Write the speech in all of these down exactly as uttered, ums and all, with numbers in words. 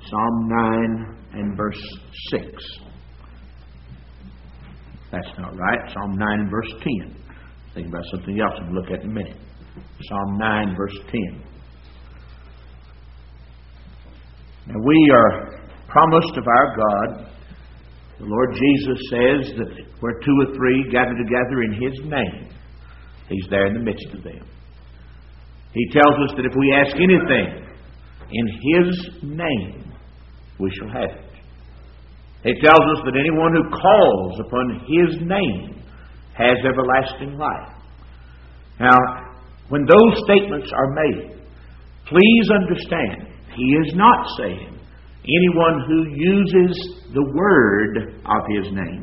Psalm nine and verse six. That's not right. Psalm nine and verse ten. Think about something else we'll look at in a minute. Psalm nine, verse ten. Now we are promised of our God. The Lord Jesus says that where two or three gather together in His name, He's there in the midst of them. He tells us that if we ask anything in His name, we shall have it. He tells us that anyone who calls upon His name has everlasting life. Now, when those statements are made, please understand, He is not saying anyone who uses the word of His name,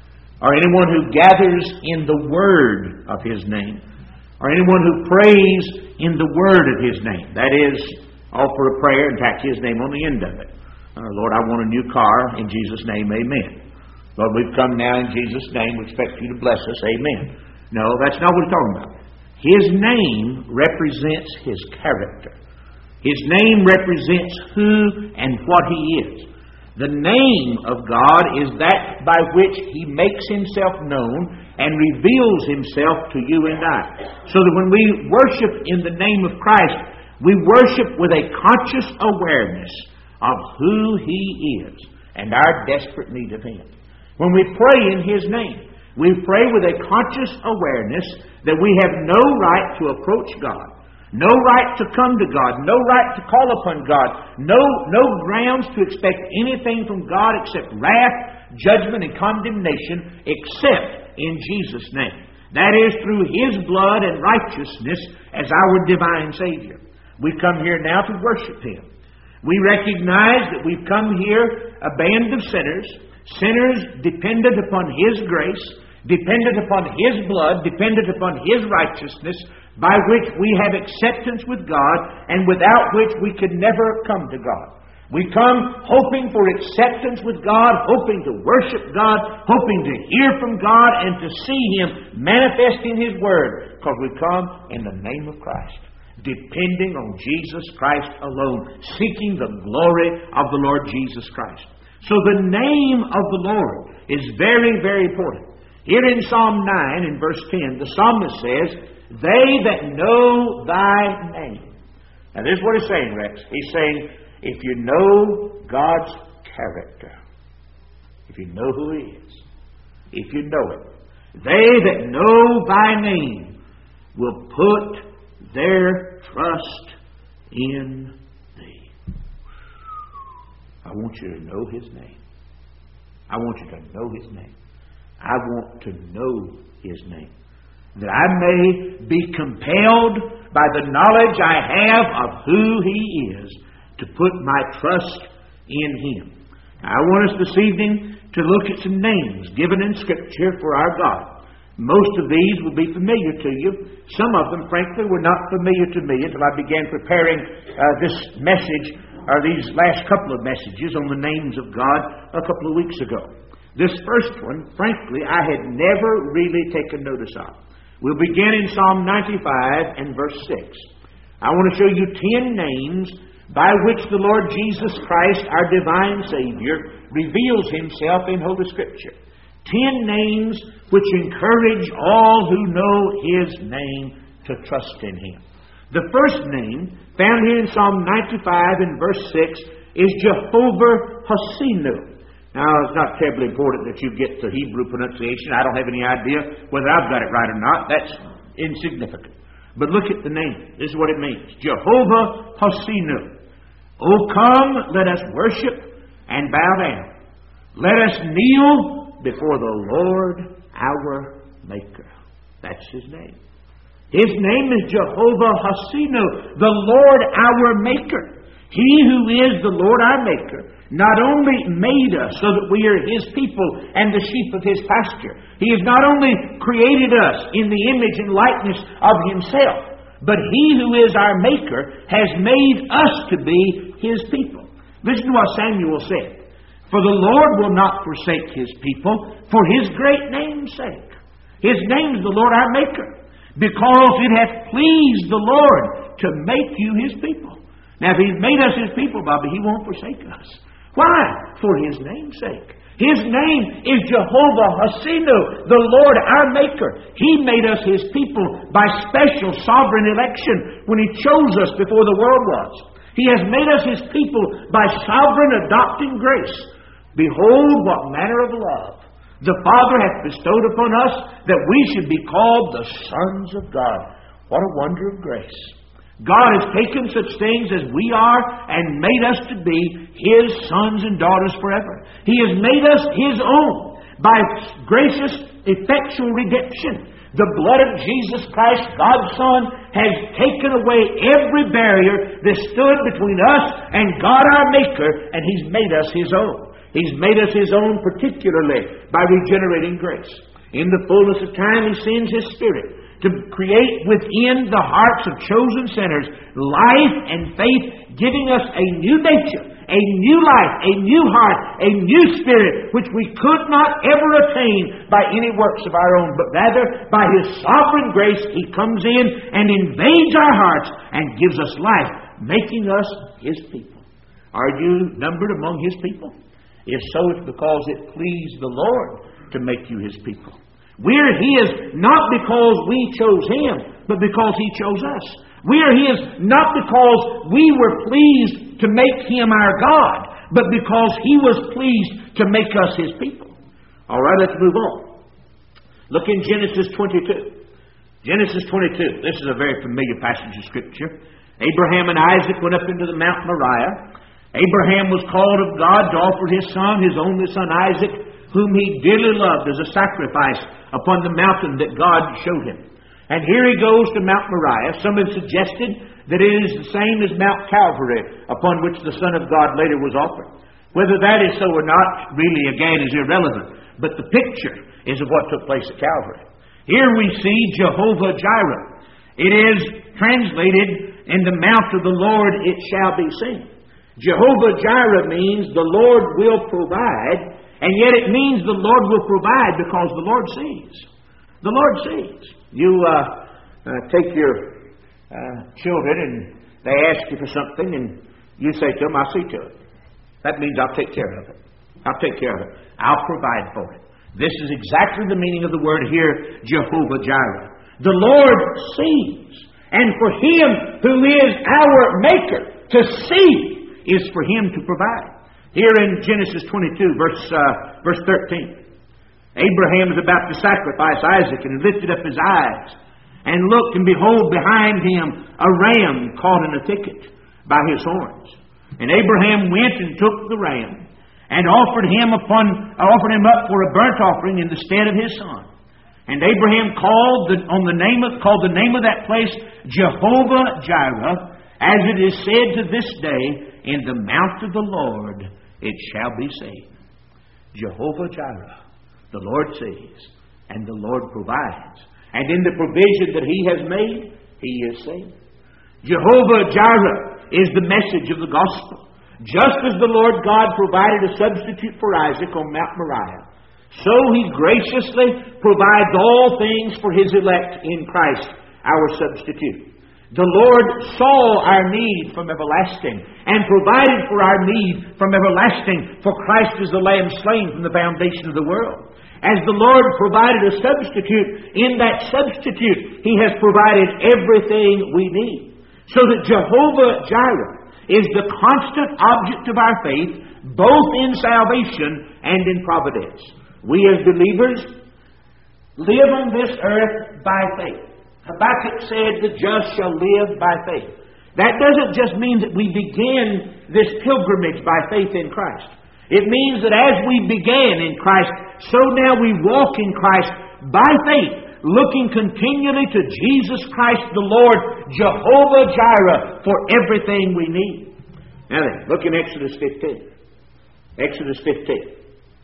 or anyone who gathers in the word of His name, or anyone who prays in the word of His name. That is, offer a prayer and tack His name on the end of it. Uh, Lord, I want a new car. In Jesus' name, amen. Lord, we've come now in Jesus' name. We expect You to bless us. Amen. No, that's not what He's talking about. His name represents His character. His name represents who and what He is. The name of God is that by which He makes Himself known and reveals Himself to you and I. So that when we worship in the name of Christ, we worship with a conscious awareness of who He is and our desperate need of Him. When we pray in His name, we pray with a conscious awareness that we have no right to approach God, no right to come to God, no right to call upon God, no, no grounds to expect anything from God except wrath, judgment, and condemnation, except in Jesus' name. That is through His blood and righteousness as our divine Savior. We come here now to worship Him. We recognize that we've come here a band of sinners, sinners dependent upon His grace, dependent upon His blood, dependent upon His righteousness, by which we have acceptance with God, and without which we could never come to God. We come hoping for acceptance with God, hoping to worship God, hoping to hear from God, and to see Him manifest in His Word, because we come in the name of Christ, depending on Jesus Christ alone, seeking the glory of the Lord Jesus Christ. So the name of the Lord is very, very important. Here in Psalm nine, in verse ten, the psalmist says, "They that know Thy name." Now this is what he's saying, Rex. He's saying, if you know God's character, if you know who He is, if you know it, they that know Thy name will put their trust in Thee. I want you to know His name. I want you to know His name. I want to know His name, that I may be compelled by the knowledge I have of who He is to put my trust in Him. Now, I want us this evening to look at some names given in Scripture for our God. Most of these will be familiar to you. Some of them, frankly, were not familiar to me until I began preparing uh, this message, or these last couple of messages on the names of God a couple of weeks ago. This first one, frankly, I had never really taken notice of. We'll begin in Psalm ninety-five and verse six. I want to show you ten names by which the Lord Jesus Christ, our divine Savior, reveals Himself in Holy Scripture. Ten names which encourage all who know His name to trust in Him. The first name, found here in Psalm ninety-five and verse six, is Jehovah Hoseinu. Now, it's not terribly important that you get the Hebrew pronunciation. I don't have any idea whether I've got it right or not. That's insignificant. But look at the name. This is what it means. Jehovah Hoseinu. O come, let us worship and bow down. Let us kneel before the Lord our Maker. That's His name. His name is Jehovah Hoseinu, the Lord our Maker. He who is the Lord our Maker not only made us so that we are His people and the sheep of His pasture. He has not only created us in the image and likeness of Himself, but He who is our Maker has made us to be His people. Listen to what Samuel said. For the Lord will not forsake His people for His great name's sake. His name is the Lord our Maker, because it hath pleased the Lord to make you His people. Now, if He's made us His people, Bobby, He won't forsake us. Why? For His name's sake. His name is Jehovah Hassinu, the Lord our Maker. He made us His people by special sovereign election when He chose us before the world was. He has made us His people by sovereign adopting grace. Behold, what manner of love the Father hath bestowed upon us, that we should be called the sons of God. What a wonder of grace. God has taken such things as we are and made us to be His sons and daughters forever. He has made us His own by gracious, effectual redemption. The blood of Jesus Christ, God's Son, has taken away every barrier that stood between us and God our Maker, and He's made us His own. He's made us His own particularly by regenerating grace. In the fullness of time, He sends His Spirit to create within the hearts of chosen sinners life and faith, giving us a new nature, a new life, a new heart, a new spirit, which we could not ever attain by any works of our own, but rather by His sovereign grace He comes in and invades our hearts and gives us life, making us His people. Are you numbered among His people? If so, it's because it pleased the Lord to make you His people. We're His not because we chose Him, but because He chose us. We're His not because we were pleased to make Him our God, but because He was pleased to make us His people. All right, let's move on. Look in Genesis twenty-two. Genesis twenty-two. This is a very familiar passage of Scripture. Abraham and Isaac went up into the Mount Moriah. Abraham was called of God to offer his son, his only son Isaac, whom he dearly loved, as a sacrifice upon the mountain that God showed him. And here he goes to Mount Moriah. Some have suggested that it is the same as Mount Calvary, upon which the Son of God later was offered. Whether that is so or not, really, again, is irrelevant. But the picture is of what took place at Calvary. Here we see Jehovah Jireh. It is translated, in the mouth of the Lord it shall be seen. Jehovah Jireh means the Lord will provide, and yet it means the Lord will provide because the Lord sees. The Lord sees. You uh, uh, take your uh, children and they ask you for something, and you say to them, I'll see to it. That means I'll take care of it. I'll take care of it. I'll provide for it. This is exactly the meaning of the word here, Jehovah Jireh. The Lord sees. And for Him who is our Maker to see is for Him to provide. Here in Genesis twenty-two, verse, uh, verse thirteen. Abraham is about to sacrifice Isaac, and he lifted up his eyes and looked, and behold, behind him a ram caught in a thicket by his horns. And Abraham went and took the ram and offered him upon offered him up for a burnt offering in the stead of his son. And Abraham called the, on the name of called the name of that place Jehovah Jireh, as it is said to this day, in the mount of the Lord it shall be seen. Jehovah Jireh, the Lord sees, and the Lord provides. And in the provision that He has made, He is seen. Jehovah Jireh is the message of the gospel. Just as the Lord God provided a substitute for Isaac on Mount Moriah, so He graciously provides all things for His elect in Christ, our substitute. The Lord saw our need from everlasting and provided for our need from everlasting, for Christ is the Lamb slain from the foundation of the world. As the Lord provided a substitute, in that substitute He has provided everything we need. So that Jehovah Jireh is the constant object of our faith, both in salvation and in providence. We as believers live on this earth by faith. Habakkuk said, the just shall live by faith. That doesn't just mean that we begin this pilgrimage by faith in Christ. It means that as we began in Christ, so now we walk in Christ by faith, looking continually to Jesus Christ the Lord, Jehovah Jireh, for everything we need. Now then, look in Exodus fifteen. Exodus fifteen.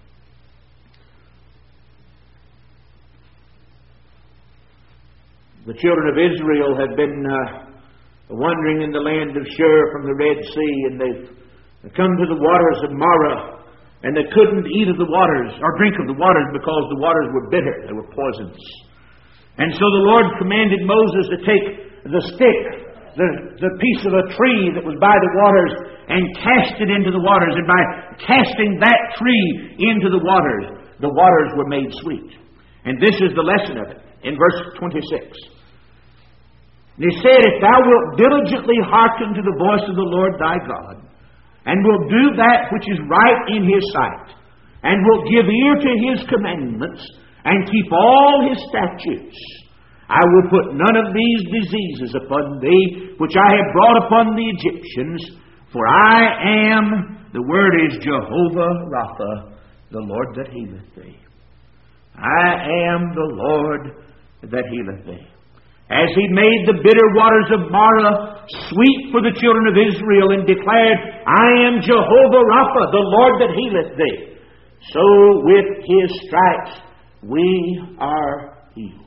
The children of Israel had been uh, wandering in the land of Shur from the Red Sea, and they've come to the waters of Marah, and they couldn't eat of the waters or drink of the waters because the waters were bitter. They were poisonous. And so the Lord commanded Moses to take the stick the, the piece of a tree that was by the waters and cast it into the waters. And by casting that tree into the waters, the waters were made sweet. And this is the lesson of it in verse twenty-six. And he said, if thou wilt diligently hearken to the voice of the Lord thy God, and wilt do that which is right in His sight, and wilt give ear to His commandments, and keep all His statutes, I will put none of these diseases upon thee, which I have brought upon the Egyptians, for I am, the word is Jehovah Rapha, the Lord that healeth thee. I am the Lord that healeth thee. As He made the bitter waters of Marah sweet for the children of Israel, and declared, I am Jehovah Rapha, the Lord that healeth thee, so with His stripes we are healed.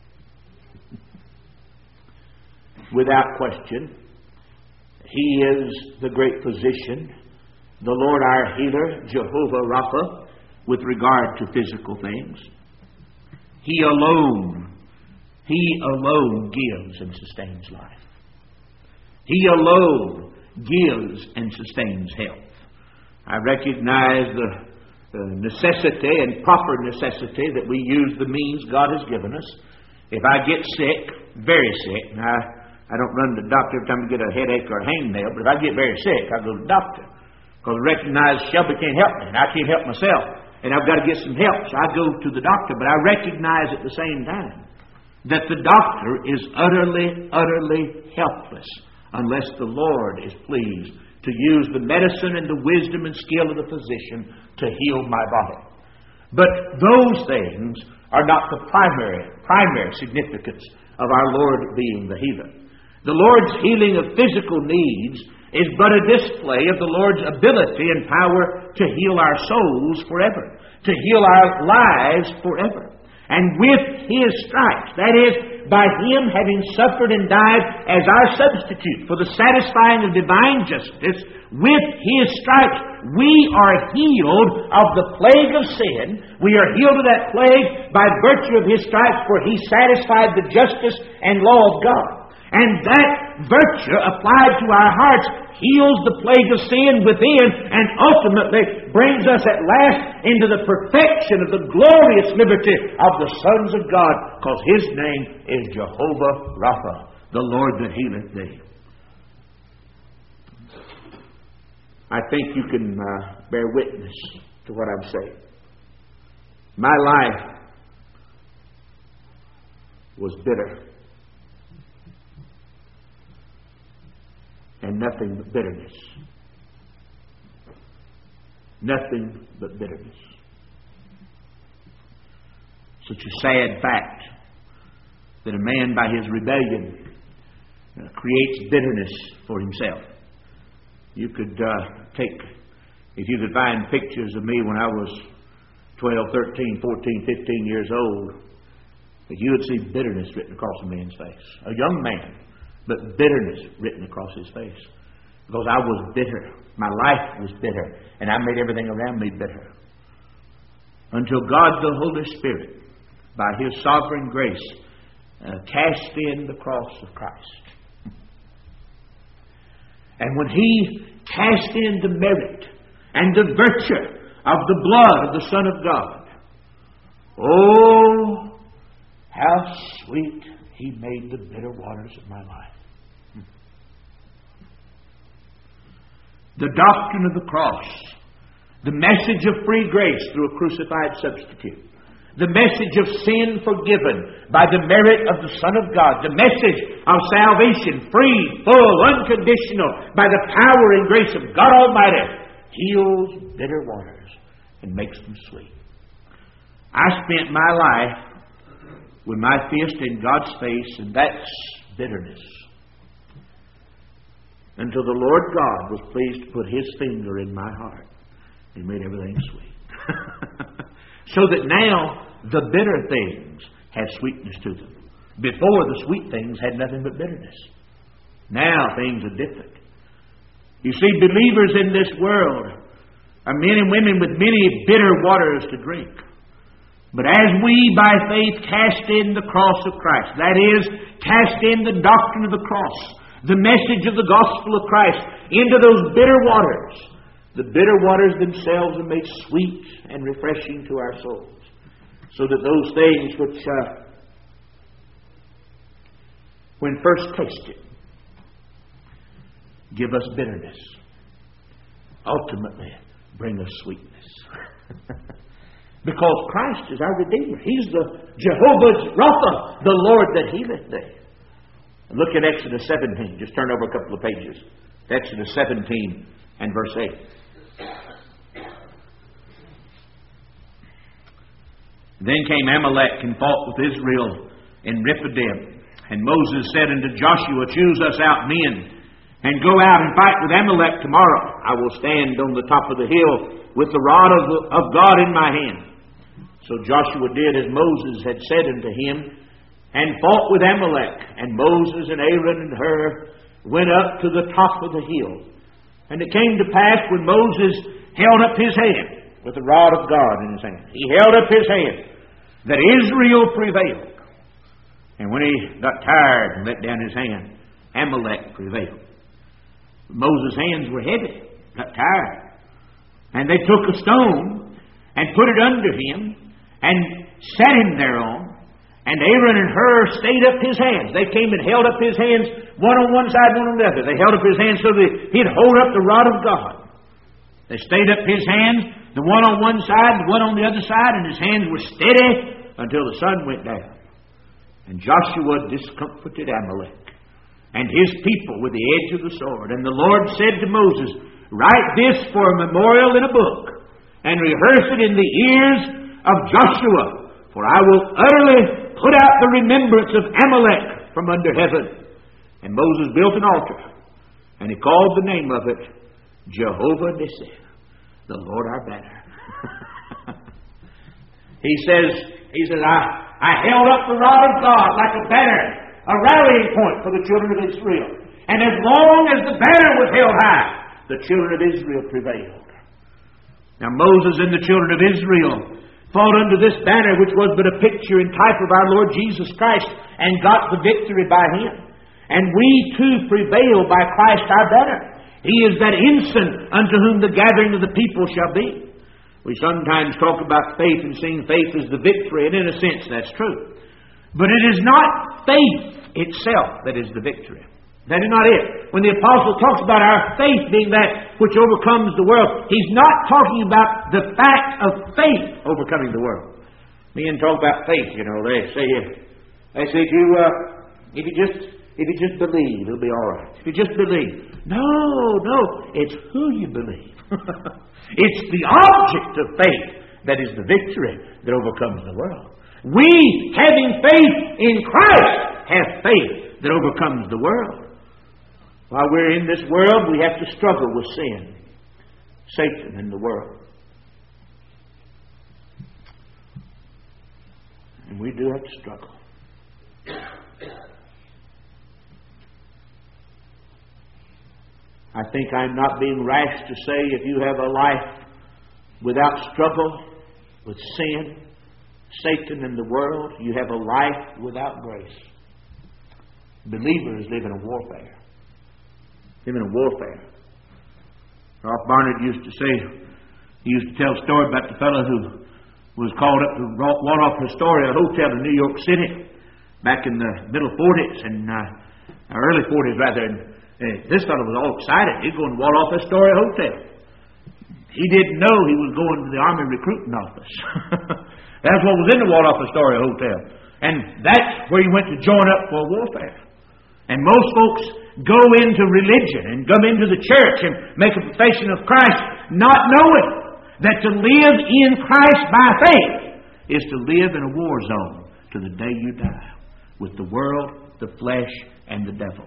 Without question, He is the great physician, the Lord our healer, Jehovah Rapha, with regard to physical things. He alone, He alone gives and sustains life. He alone gives and sustains health. I recognize the, the necessity and proper necessity that we use the means God has given us. If I get sick, very sick, and I, I don't run to the doctor every time I get a headache or a hangnail, but if I get very sick, I go to the doctor. Because I recognize Shelby can't help me, and I can't help myself. And I've got to get some help, so I go to the doctor. But I recognize at the same time that the doctor is utterly, utterly helpless unless the Lord is pleased to use the medicine and the wisdom and skill of the physician to heal my body. But those things are not the primary, primary significance of our Lord being the healer. The Lord's healing of physical needs is but a display of the Lord's ability and power to heal our souls forever, to heal our lives forever. And with His stripes, that is, by Him having suffered and died as our substitute for the satisfying of divine justice, with His stripes we are healed of the plague of sin. We are healed of that plague by virtue of His stripes, for He satisfied the justice and law of God. And that virtue applied to our hearts heals the plague of sin within, and ultimately brings us at last into the perfection of the glorious liberty of the sons of God, because His name is Jehovah Rapha, the Lord that healeth thee. I think you can uh, bear witness to what I'm saying. My life was bitter. And nothing but bitterness. Nothing but bitterness. Such a sad fact that a man by his rebellion uh, creates bitterness for himself. You could uh, take, if you could find pictures of me when I was twelve, thirteen, fourteen, fifteen years old, that you would see bitterness written across a man's face. A young man, but bitterness written across his face. Because I was bitter. My life was bitter. And I made everything around me bitter. Until God the Holy Spirit, by His sovereign grace, uh, cast in the cross of Christ. And when He cast in the merit and the virtue of the blood of the Son of God, oh, how sweet He made the bitter waters of my life. The doctrine of the cross, the message of free grace through a crucified substitute, the message of sin forgiven by the merit of the Son of God, the message of salvation free, full, unconditional by the power and grace of God Almighty, heals bitter waters and makes them sweet. I spent my life with my fist in God's face, and that's bitterness. Until the Lord God was pleased to put His finger in my heart and made everything sweet. So that now the bitter things have sweetness to them. Before, the sweet things had nothing but bitterness. Now things are different. You see, believers in this world are men and women with many bitter waters to drink. But as we, by faith, cast in the cross of Christ, that is, cast in the doctrine of the cross, the message of the gospel of Christ into those bitter waters. The bitter waters themselves are made sweet and refreshing to our souls. So that those things which, uh, when first tasted, give us bitterness, ultimately bring us sweetness. Because Christ is our Redeemer. He's the Jehovah Rapha, the Lord that healeth thee. Look at Exodus seventeen. Just turn over a couple of pages. Exodus seventeen and verse eight. Then came Amalek and fought with Israel in Rephidim. And Moses said unto Joshua, Choose us out men, and go out and fight with Amalek tomorrow. I will stand on the top of the hill with the rod of, the, of God in my hand. So Joshua did as Moses had said unto him, and fought with Amalek. And Moses and Aaron and Hur went up to the top of the hill. And it came to pass when Moses held up his hand with the rod of God in his hand, he held up his hand, that Israel prevailed. And when he got tired and let down his hand, Amalek prevailed. Moses' hands were heavy, got tired. And they took a stone and put it under him and set him thereon. And Aaron and Hur stayed up his hands. They came and held up his hands, one on one side, one on the other. They held up his hands so that he'd hold up the rod of God. They stayed up his hands, the one on one side, the one on the other side, and his hands were steady until the sun went down. And Joshua discomfited Amalek and his people with the edge of the sword. And the Lord said to Moses, Write this for a memorial in a book, and rehearse it in the ears of Joshua, for I will utterly put out the remembrance of Amalek from under heaven. And Moses built an altar, and he called the name of it Jehovah Nissi, the Lord our banner. he says, he says, I, I held up the rod of God like a banner, a rallying point for the children of Israel. And as long as the banner was held high, the children of Israel prevailed. Now Moses and the children of Israel fought under this banner, which was but a picture and type of our Lord Jesus Christ, and got the victory by Him. And we too prevail by Christ our banner. He is that ensign unto whom the gathering of the people shall be. We sometimes talk about faith and seeing faith as the victory, and in a sense that's true. But it is not faith itself that is the victory. That is not it. When the apostle talks about our faith being that which overcomes the world, he's not talking about the fact of faith overcoming the world. Men talk about faith, you know. They say, they say, you, uh, if you just, if you just believe, it'll be all right. If you just believe, no, no, it's who you believe. It's the object of faith that is the victory that overcomes the world. We, having faith in Christ, have faith that overcomes the world. While we're in this world, we have to struggle with sin, Satan, and the world. And we do have to struggle. I think I'm not being rash to say if you have a life without struggle with sin, Satan, and the world, you have a life without grace. Believers live in a warfare. Live in a warfare. Ralph Barnard used to say, he used to tell a story about the fellow who was called up to Waldorf Astoria Hotel in New York City back in the middle forties, and uh, early forties rather. And uh, this fellow was all excited. He'd go to Waldorf Astoria Hotel. He didn't know he was going to the Army recruiting office. That's what was in the Waldorf Astoria Hotel. And that's where he went to join up for warfare. And most folks go into religion and come into the church and make a profession of Christ, not knowing that to live in Christ by faith is to live in a war zone to the day you die, with the world, the flesh, and the devil.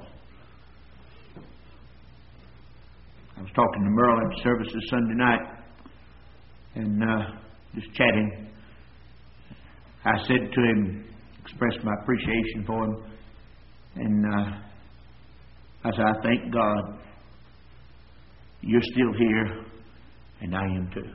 I was talking to Merle at services Sunday night, and uh, just chatting. I said to him, expressed my appreciation for him, and uh, I said, I thank God you're still here, and I am too.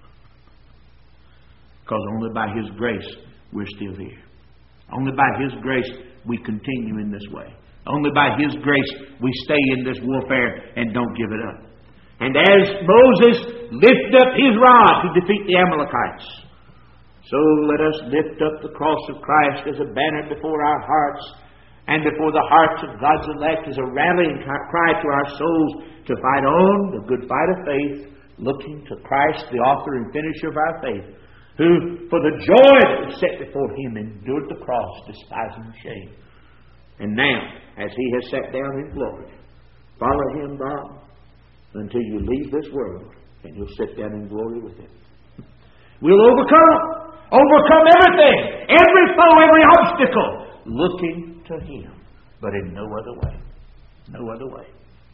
Because only by His grace we're still here. Only by His grace we continue in this way. Only by His grace we stay in this warfare and don't give it up. And as Moses lifted up his rod to defeat the Amalekites, so let us lift up the cross of Christ as a banner before our hearts and before the hearts of God's elect, as a rallying cry to our souls to fight on the good fight of faith, looking to Christ, the author and finisher of our faith, who, for the joy that was set before Him, endured the cross, despising shame. And now, as He has sat down in glory, follow Him, Bob, until you leave this world, and you'll sit down in glory with Him. We'll overcome, overcome everything, every foe, every obstacle, looking to Him, but in no other way. No other way.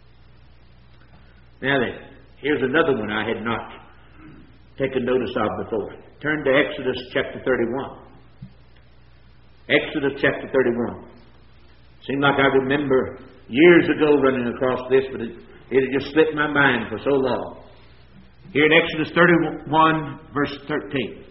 Now then, here's another one I had not taken notice of before. Turn to Exodus chapter thirty-one. Exodus chapter thirty-one. Seemed like I remember years ago running across this, but it, it had just slipped my mind for so long. Here in Exodus thirty-one, verse thirteen.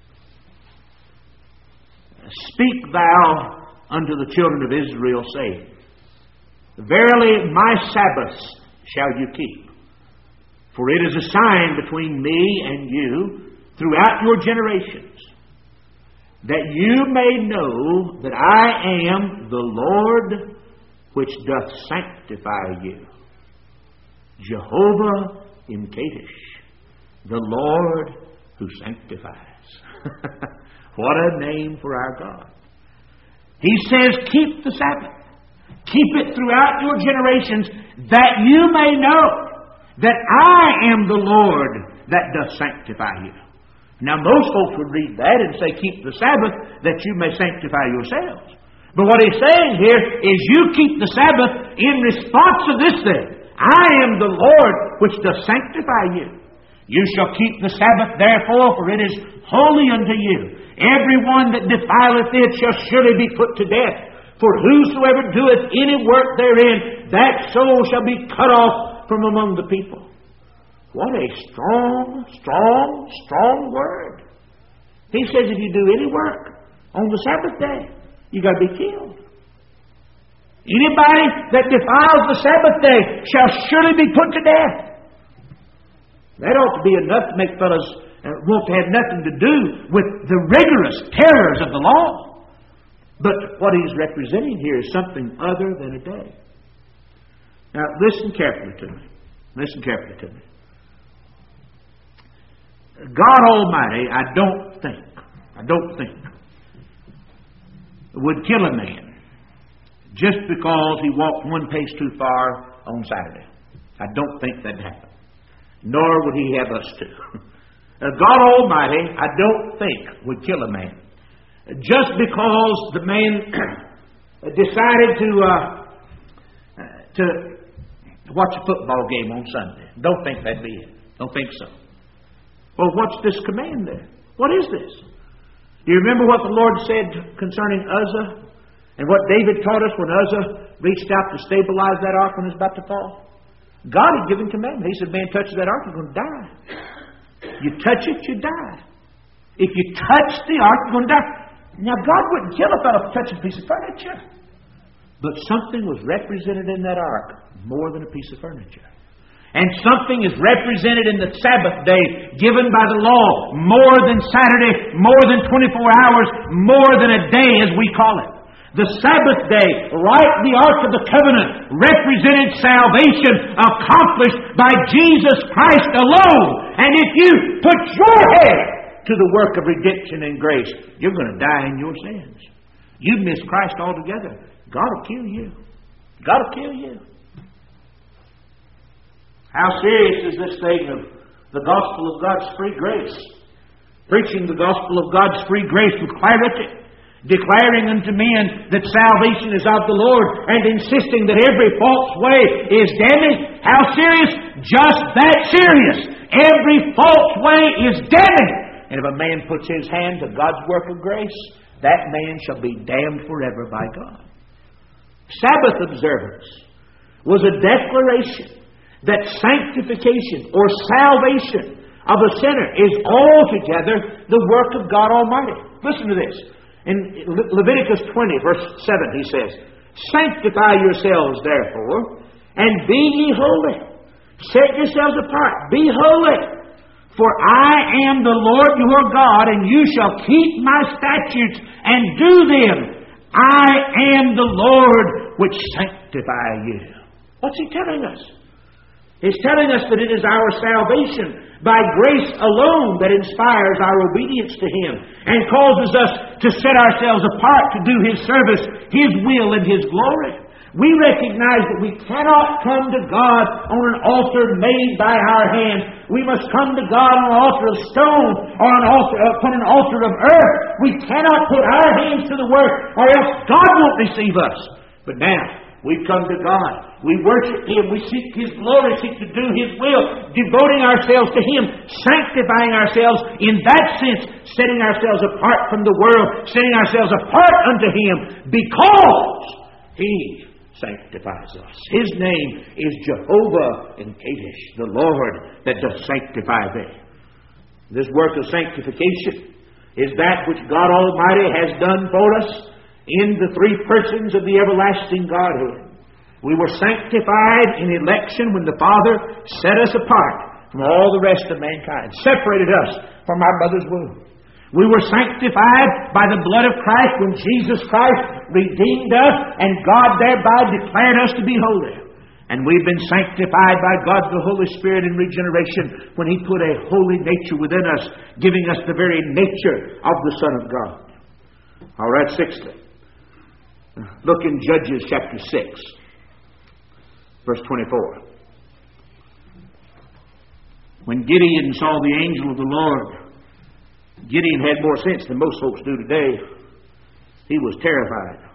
Speak thou unto the children of Israel, saying, Verily my Sabbaths shall you keep, for it is a sign between me and you throughout your generations, that you may know that I am the Lord which doth sanctify you. Jehovah Imkadesh, the Lord who sanctifies. What a name for our God. He says, keep the Sabbath. Keep it throughout your generations, that you may know that I am the Lord that doth sanctify you. Now, most folks would read that and say, keep the Sabbath, that you may sanctify yourselves. But what He's saying here is, you keep the Sabbath in response to this thing. I am the Lord which doth sanctify you. You shall keep the Sabbath, therefore, for it is holy unto you. Every one that defileth it shall surely be put to death. For whosoever doeth any work therein, that soul shall be cut off from among the people. What a strong, strong, strong word. He says if you do any work on the Sabbath day, you got to be killed. Anybody that defiles the Sabbath day shall surely be put to death. That ought to be enough to make fellows uh, want to have nothing to do with the rigorous terrors of the law. But what He's representing here is something other than a day. Now, listen carefully to me. Listen carefully to me. God Almighty, I don't think, I don't think, would kill a man just because he walked one pace too far on Saturday. I don't think that'd happen. Nor would He have us to. God Almighty, I don't think, would kill a man just because the man decided to uh, to watch a football game on Sunday. Don't think that'd be it. Don't think so. Well, what's this command then? What is this? Do you remember what the Lord said concerning Uzzah? And what David taught us when Uzzah reached out to stabilize that ark when it was about to fall? God had given commandment. He said, man touches that ark, you're going to die. You touch it, you die. If you touch the ark, you're going to die. Now, God wouldn't kill a fellow for touching a piece of furniture. But something was represented in that ark more than a piece of furniture. And something is represented in the Sabbath day given by the law more than Saturday, more than twenty-four hours, more than a day as we call it. The Sabbath day, like the Ark of the Covenant, represented salvation accomplished by Jesus Christ alone. And if you put your head to the work of redemption and grace, you're going to die in your sins. You miss Christ altogether. God will kill you. God will kill you. How serious is this thing of the gospel of God's free grace? Preaching the gospel of God's free grace with clarity, declaring unto men that salvation is of the Lord, and insisting that every false way is damning. How serious? Just that serious. Every false way is damning. And if a man puts his hand to God's work of grace, that man shall be damned forever by God. Sabbath observance was a declaration that sanctification or salvation of a sinner is altogether the work of God Almighty. Listen to this. In Le- Leviticus twenty, verse seven, he says, Sanctify yourselves, therefore, and be ye holy. Set yourselves apart. Be holy. For I am the Lord your God, and you shall keep my statutes and do them. I am the Lord which sanctify you. What's He telling us? He's telling us that it is our salvation by grace alone that inspires our obedience to Him and causes us to set ourselves apart to do His service, His will, and His glory. We recognize that we cannot come to God on an altar made by our hands. We must come to God on an altar of stone or an altar, upon an altar of earth. We cannot put our hands to the work, or else God won't receive us. But now, we come to God. We worship Him. We seek His glory, seek to do His will, devoting ourselves to Him, sanctifying ourselves in that sense, setting ourselves apart from the world, setting ourselves apart unto Him, because He sanctifies us. His name is Jehovah in Kadesh, the Lord that does sanctify thee. This work of sanctification is that which God Almighty has done for us in the three persons of the everlasting Godhead. We were sanctified in election when the Father set us apart from all the rest of mankind, separated us from our mother's womb. We were sanctified by the blood of Christ when Jesus Christ redeemed us, and God thereby declared us to be holy. And we've been sanctified by God the Holy Spirit in regeneration when He put a holy nature within us, giving us the very nature of the Son of God. All right, sixthly, look in Judges chapter six, verse twenty-four. When Gideon saw the angel of the Lord, Gideon had more sense than most folks do today. He was terrified.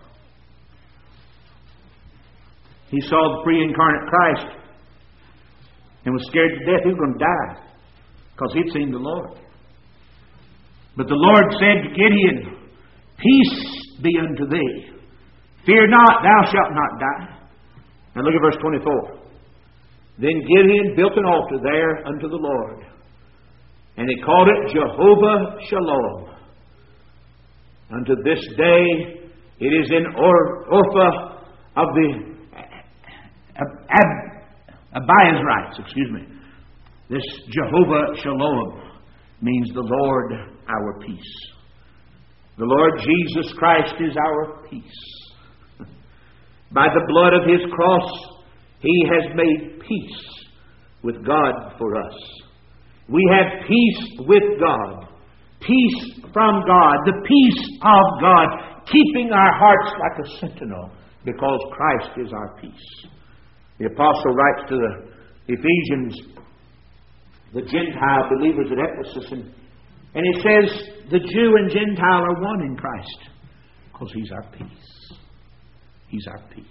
He saw the pre-incarnate Christ and was scared to death he was going to die because he'd seen the Lord. But the Lord said to Gideon, "Peace be unto thee. Fear not, thou shalt not die." Now look at verse twenty-four. Then Gideon built an altar there unto the Lord, and he called it Jehovah Shalom. Unto this day it is in Or- Orpha of the Ab- Ab- Abiezrites, excuse me. This Jehovah Shalom means the Lord our peace. The Lord Jesus Christ is our peace. By the blood of His cross, He has made peace with God for us. We have peace with God, peace from God, the peace of God, keeping our hearts like a sentinel, because Christ is our peace. The apostle writes to the Ephesians, the Gentile believers at Ephesus, and, and he says the Jew and Gentile are one in Christ, because He's our peace. He's our peace.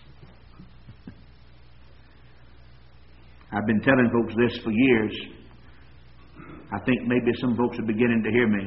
I've been telling folks this for years. I think maybe some folks are beginning to hear me.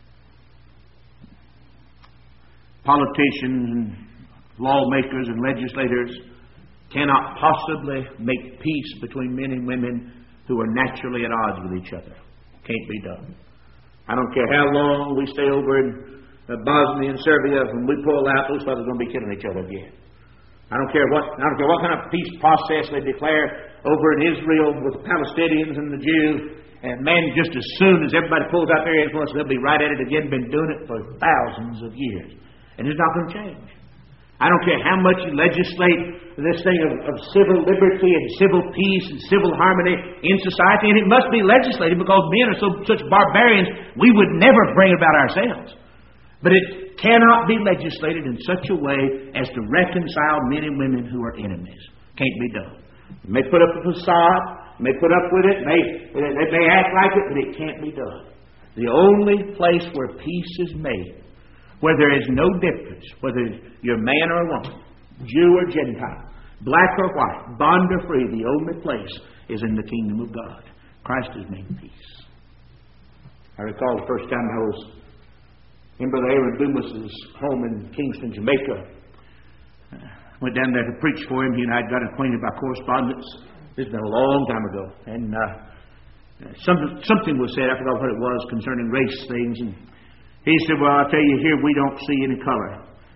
Politicians and lawmakers and legislators cannot possibly make peace between men and women who are naturally at odds with each other. Can't be done. I don't care how long we stay over in Bosnia and Serbia, when we pull out, those fellows are going to be killing each other again. I don't care what I don't care what kind of peace process they declare over in Israel with the Palestinians and the Jews. And man, just as soon as everybody pulls out their influence, they'll be right at it again. Been doing it for thousands of years. And it's not going to change. I don't care how much you legislate this thing of, of civil liberty and civil peace and civil harmony in society. And it must be legislated because men are so such barbarians, we would never bring it about ourselves. But it cannot be legislated in such a way as to reconcile men and women who are enemies. Can't be done. You may put up a facade, you may put up with it, may, they may act like it, but it can't be done. The only place where peace is made, where there is no difference, whether you're man or woman, Jew or Gentile, black or white, bond or free, the only place is in the kingdom of God. Christ has made peace. I recall the first time I was in Brother Aaron Dumas's home in Kingston, Jamaica. I went down there to preach for him. He and I got acquainted by correspondence. This has been a long time ago. And uh, something, something was said, I forgot what it was, concerning race things. And he said, "Well, I'll tell you, here we don't see any color.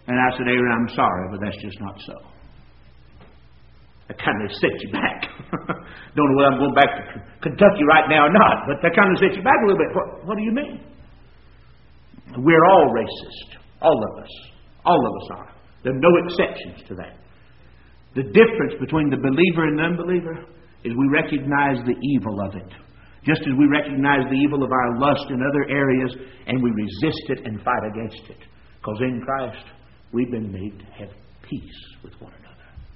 And I said, Aaron, I'm sorry, but that's just not so. That kind of set you back. Don't know whether I'm going back to Kentucky right now or not, but that kind of set you back a little bit. What, what do you mean? We're all racist. All of us. All of us are. There are no exceptions to that. The difference between the believer and the unbeliever is we recognize the evil of it. Just as we recognize the evil of our lust in other areas, and we resist it and fight against it. Because in Christ, we've been made to have peace with one another.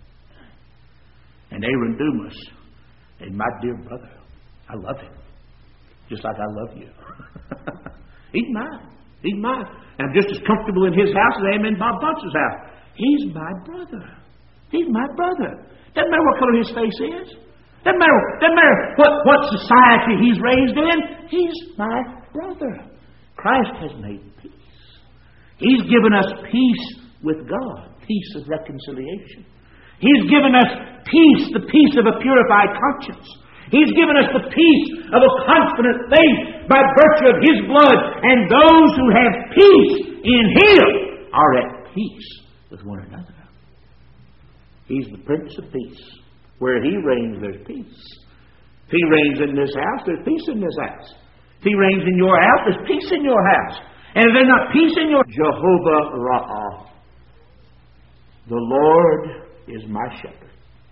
And Aaron Dumas is my dear brother. I love him. Just like I love you. He's mine. He's mine. And I'm just as comfortable in his house as I am in Bob Bunce's house. He's my brother. He's my brother. Doesn't matter what color his face is. Doesn't matter, doesn't matter what, what society he's raised in. He's my brother. Christ has made peace. He's given us peace with God. Peace of reconciliation. He's given us peace, the peace of a purified conscience. He's given us the peace of a confident faith by virtue of His blood. And those who have peace in Him are at peace with one another. He's the Prince of Peace. Where He reigns, there's peace. If He reigns in this house, there's peace in this house. If He reigns in your house, there's peace in your house. And if there's not peace in your... Jehovah Ra'ah. The Lord is my shepherd.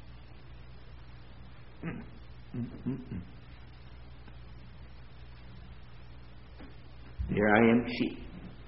Mm, mm, mm, mm. Here I am, sheep.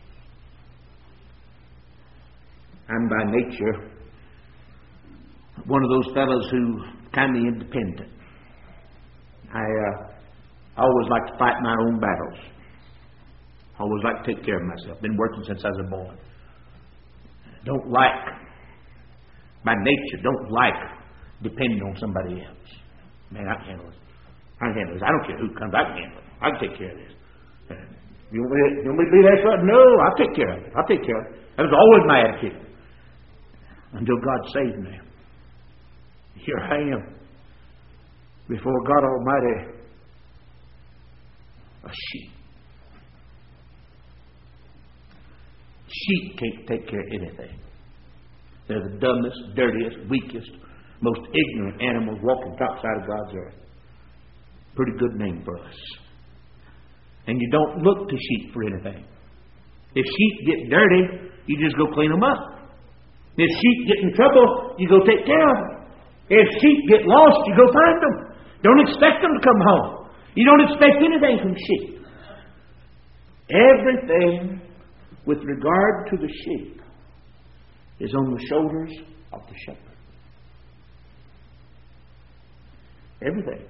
I'm by nature one of those fellows who kind of independent. I uh, always like to fight my own battles. Always like to take care of myself. Been working since I was a boy. Don't like, by nature, don't like depending on somebody else. Man, I can handle it. I can handle this. I don't care who comes. I can handle it. I can take care of this. You want me to, you want me to be there? For? No, I'll take care of it. I'll take care of it. That was always my attitude. Until God saved me. Here I am. Before God Almighty. A sheep. Sheep can't take care of anything. They're the dumbest, dirtiest, weakest, most ignorant animals walking topside of God's earth. Pretty good name for us. And you don't look to sheep for anything. If sheep get dirty, you just go clean them up. If sheep get in trouble, you go take care of them. If sheep get lost, you go find them. Don't expect them to come home. You don't expect anything from sheep. Everything with regard to the sheep is on the shoulders of the shepherd. Everything.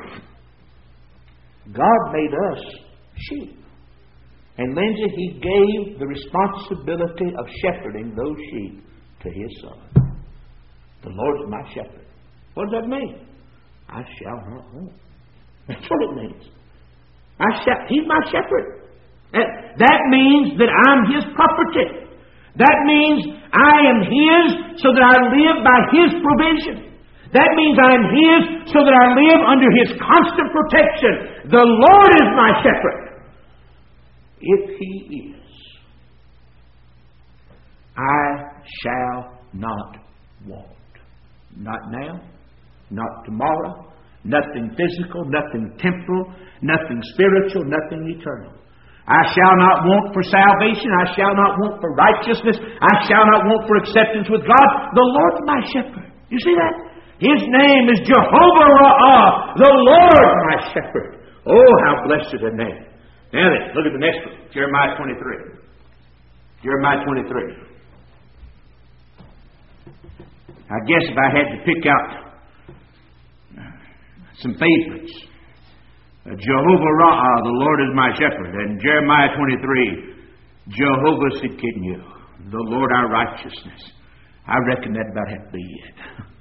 God made us sheep. And Lindsay, He gave the responsibility of shepherding those sheep to His Son. The Lord is my shepherd. What does that mean? I shall not want. That's what it means. I shall, He's my shepherd. That, that means that I'm His property. That means I am His so that I live by His provision. That means I'm His so that I live under His constant protection. The Lord is my shepherd. If He is, I shall not want. Not now, not tomorrow, nothing physical, nothing temporal, nothing spiritual, nothing eternal. I shall not want for salvation. I shall not want for righteousness. I shall not want for acceptance with God. The Lord's my shepherd. You see that? His name is Jehovah Ra'ah, the Lord my shepherd. Oh, how blessed a name. Now then, look at the next one. Jeremiah twenty-three. Jeremiah twenty-three. I guess if I had to pick out some favorites, uh, Jehovah Ra'ah, the Lord is my shepherd, and Jeremiah twenty-three, Jehovah Sidkenu, the Lord our righteousness. I reckon that about had to be it.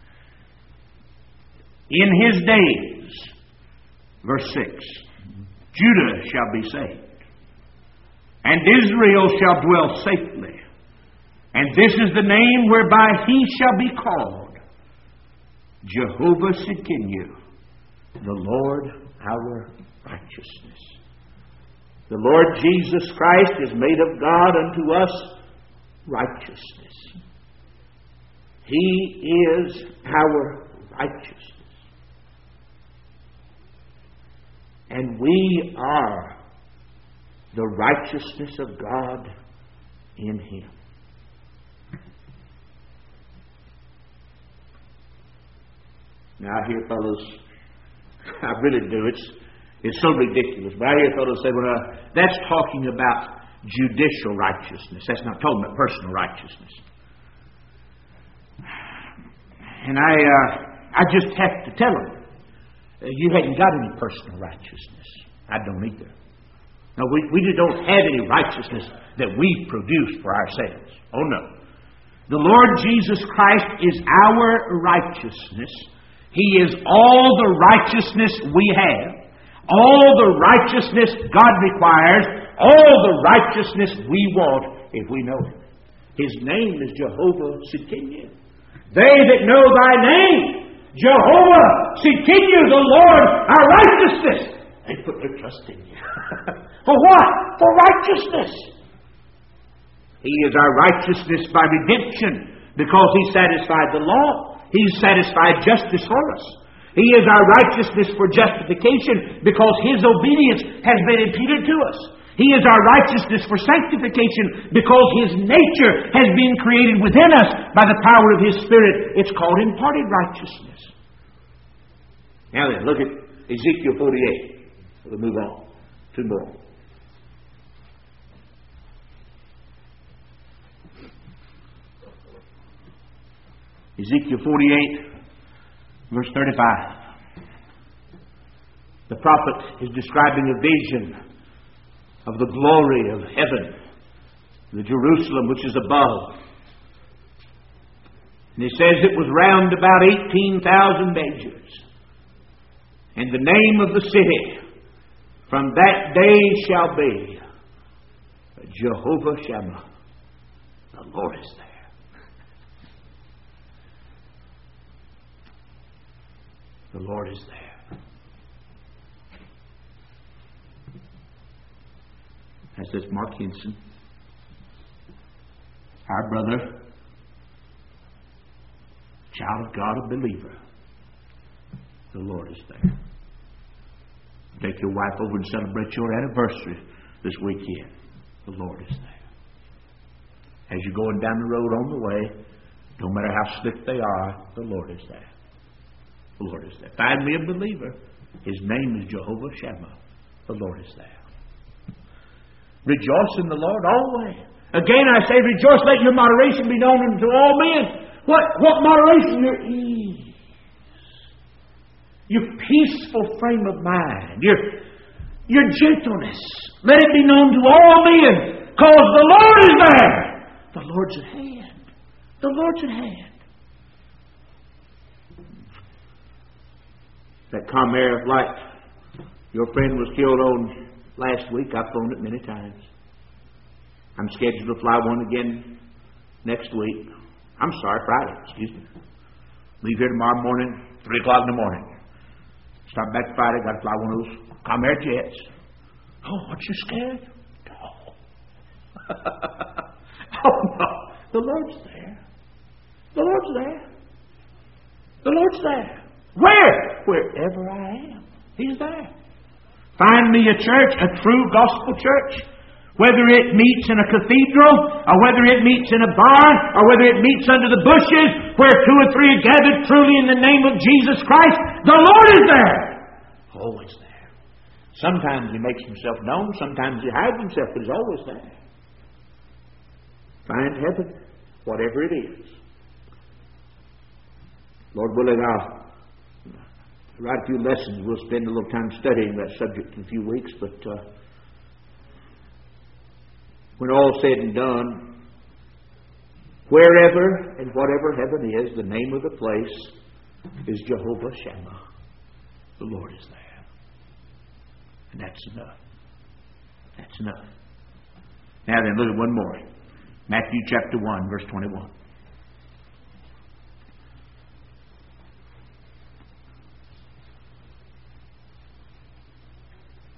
In His days, verse six, Judah shall be saved, and Israel shall dwell safely. And this is the name whereby He shall be called, Jehovah Sidkenu, the Lord our righteousness. The Lord Jesus Christ is made of God unto us righteousness. He is our righteousness. And we are the righteousness of God in Him. Now I hear fellows, I really do, it's, it's so ridiculous, but I hear fellows say, well, uh, that's talking about judicial righteousness. That's not talking about personal righteousness. And I, uh, I just have to tell them, you hadn't got any personal righteousness. I don't either. No, we, we don't have any righteousness that we produce for ourselves. Oh no. The Lord Jesus Christ is our righteousness. He is all the righteousness we have. All the righteousness God requires. All the righteousness we want if we know Him. His name is Jehovah Tsidkenu. They that know Thy name, Jehovah Tsidkenu, the Lord, our righteousness. They put their trust in You. For what? For righteousness. He is our righteousness by redemption because He satisfied the law. He satisfied justice for us. He is our righteousness for justification because His obedience has been imputed to us. He is our righteousness for sanctification because His nature has been created within us by the power of His Spirit. It's called imparted righteousness. Now then, look at Ezekiel forty-eight. We'll move on. Two more. Ezekiel forty-eight, verse thirty-five. The prophet is describing a vision of the glory of heaven, the Jerusalem which is above. And he says it was round about eighteen thousand measures. And the name of the city from that day shall be Jehovah Shammah. The Lord is there. The Lord is there. As says Mark Hinson, our brother, child of God, a believer. The Lord is there. Take your wife over and celebrate your anniversary this weekend. The Lord is there. As you're going down the road on the way, no matter how slick they are, the Lord is there. The Lord is there. Find me a believer. His name is Jehovah Shammah. The Lord is there. Rejoice in the Lord always. Again I say, rejoice, let your moderation be known unto all men. What, what moderation? Your ease. Your peaceful frame of mind. Your, your gentleness. Let it be known to all men. Because the Lord is there. The Lord's at hand. The Lord's at hand. That Comair flight your friend was killed on last week, I've flown it many times. I'm scheduled to fly one again next week. I'm sorry, Friday, excuse me. Leave here tomorrow morning, three o'clock in the morning. Start back Friday, got to fly one of those Comair jets. Oh, aren't you scared? No. Oh, no. The Lord's there. The Lord's there. The Lord's there. Where? Wherever I am. He's there. Find me a church, a true gospel church. Whether it meets in a cathedral, or whether it meets in a barn, or whether it meets under the bushes, where two or three are gathered truly in the name of Jesus Christ, the Lord is there. Always there. Sometimes He makes Himself known, sometimes He hides Himself, but He's always there. Find heaven, whatever it is. Lord willing, I'll write a few lessons. We'll spend a little time studying that subject in a few weeks, but uh, when all's said and done, wherever and whatever heaven is, the name of the place is Jehovah Shammah. The Lord is there. And that's enough. That's enough. Now then, look at one more. Matthew chapter one, verse twenty-one.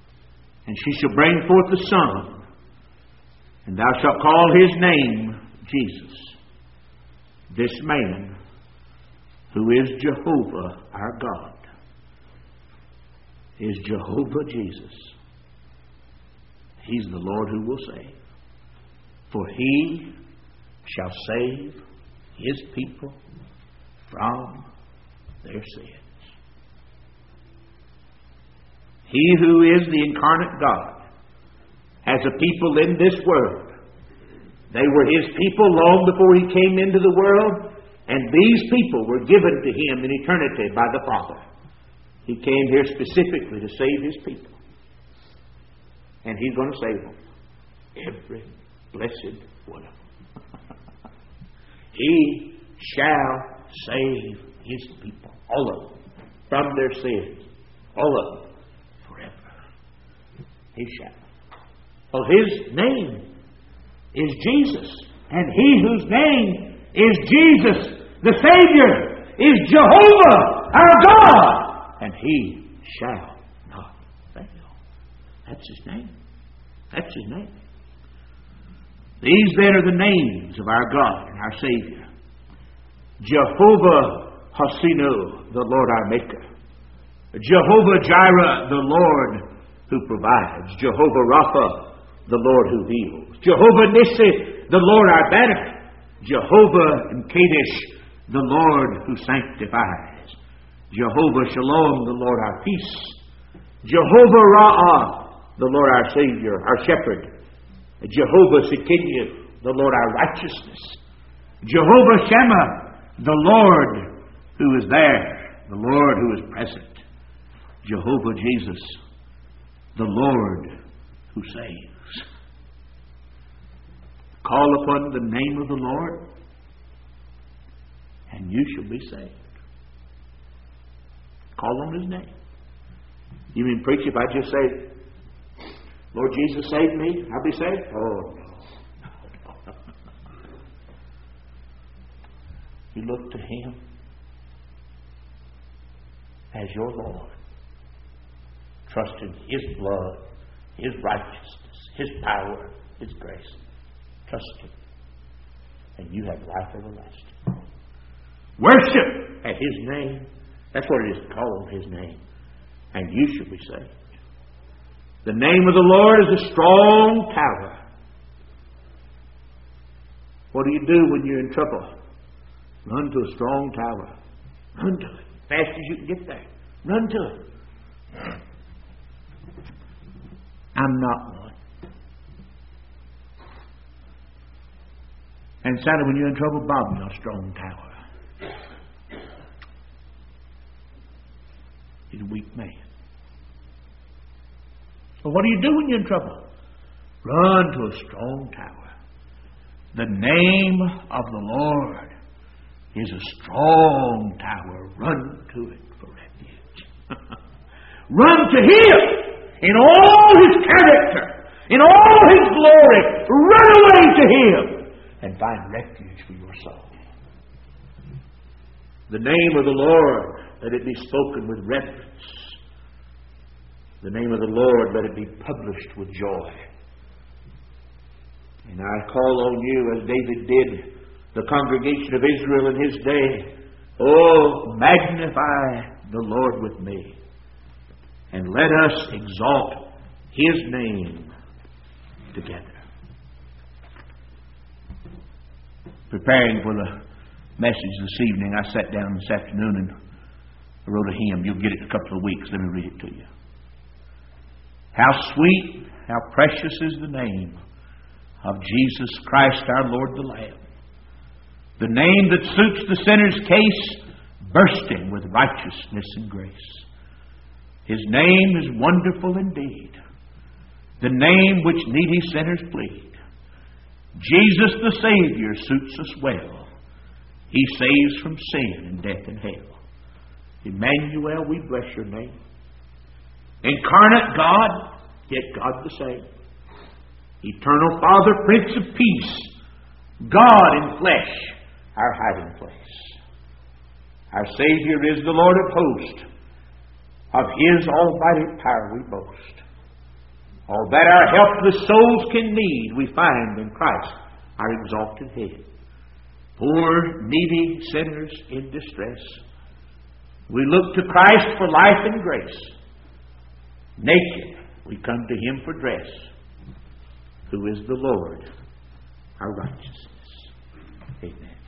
And she shall bring forth a son, and thou shalt call his name Jesus, this man who is Jehovah our God, is Jehovah Jesus. He's the Lord who will save. For He shall save His people from their sins. He who is the incarnate God has a people in this world. They were His people long before He came into the world, and these people were given to Him in eternity by the Father. He came here specifically to save His people. And He's going to save them. Every blessed one of them. He shall save His people. All of them. From their sins. All of them. Forever. He shall. Well, His name is Jesus. And He whose name is Jesus, the Savior, is Jehovah our God. And He shall not fail. That's His name. That's His name. These then are the names of our God and our Savior. Jehovah Hassinu, the Lord our Maker. Jehovah Jireh, the Lord who provides. Jehovah Rapha, the Lord who heals. Jehovah Nissi, the Lord our banner. Jehovah Kadesh, the Lord who sanctifies. Jehovah Shalom, the Lord our peace. Jehovah Ra'ah, the Lord our Savior, our Shepherd. Jehovah Sikkenu, the Lord our righteousness. Jehovah Shammah, the Lord who is there, the Lord who is present. Jehovah Jesus, the Lord who saves. Call upon the name of the Lord, and you shall be saved. Call on His name. You mean, preach, if I just say, Lord Jesus, save me, I'll be saved? Oh, no. You look to Him as your Lord. Trust in His blood, His righteousness, His power, His grace. Trust Him. And you have life everlasting. Worship at His name. That's what it is to call on His name. And you shall be saved. The name of the Lord is a strong tower. What do you do when you're in trouble? Run to a strong tower. Run to it. Fast as you can get there. Run to it. I'm not one. And Santa, when you're in trouble, Bob's a strong tower. He's a weak man. So what do you do when you're in trouble? Run to a strong tower. The name of the Lord is a strong tower. Run to it for refuge. Run to Him in all His character, in all His glory. Run away to Him and find refuge for your soul. The name of the Lord, let it be spoken with reverence. The name of the Lord, let it be published with joy. And I call on you, as David did, the congregation of Israel in his day. Oh, magnify the Lord with me, and let us exalt His name together. Preparing for the message this evening, I sat down this afternoon and I wrote a hymn. You'll get it in a couple of weeks. Let me read it to you. How sweet, how precious is the name of Jesus Christ our Lord the Lamb. The name that suits the sinner's case, bursting with righteousness and grace. His name is wonderful indeed. The name which needy sinners plead. Jesus the Savior suits us well. He saves from sin and death and hell. Emmanuel, we bless your name. Incarnate God, yet God the same. Eternal Father, Prince of Peace. God in flesh, our hiding place. Our Savior is the Lord of hosts. Of His almighty power we boast. All that our helpless souls can need, we find in Christ our exalted head. Poor, needy sinners in distress, we look to Christ for life and grace. Naked, we come to Him for dress, who is the Lord, our righteousness. Amen.